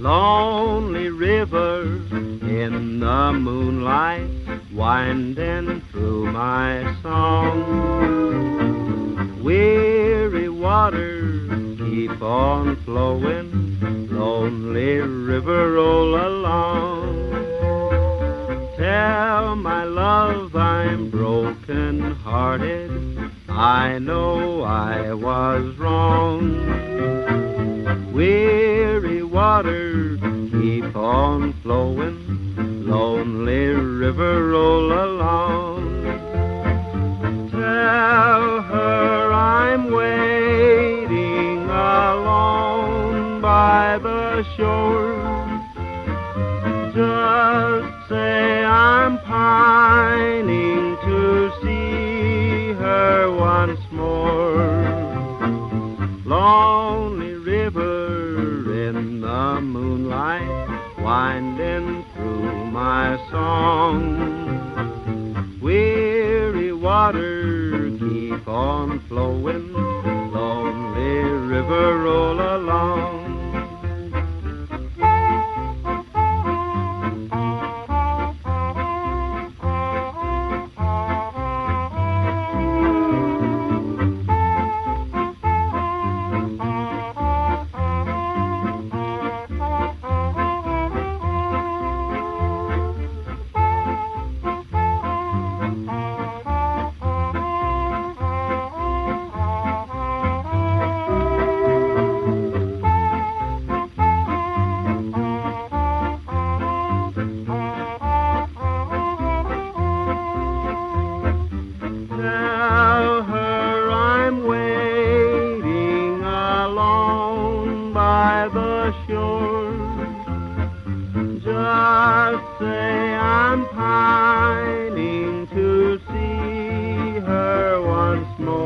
Lonely river in the moonlight, winding through my song. Weary waters keep on flowing, lonely river roll along. Tell my love I'm broken hearted, I know I was wrong. Weary waters keep on flowing, lonely river roll along. Tell her I'm waiting alone by the shore. Just say I'm pining to see her once more. Lonely river in the moonlight, winding through my song. Weary water keep on flowing, lonely river roll along. Tell her I'm waiting alone by the shore. Just say I'm pining to see her once more.